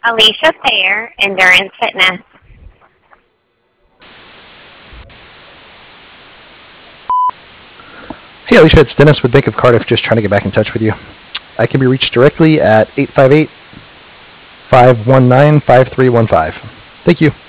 Alicia Thayer, Endurance Fitness. Hey Alicia, it's Dennis with Bank of Cardiff, just trying to get back in touch with you. I can be reached directly at 858-519-5315. Thank you.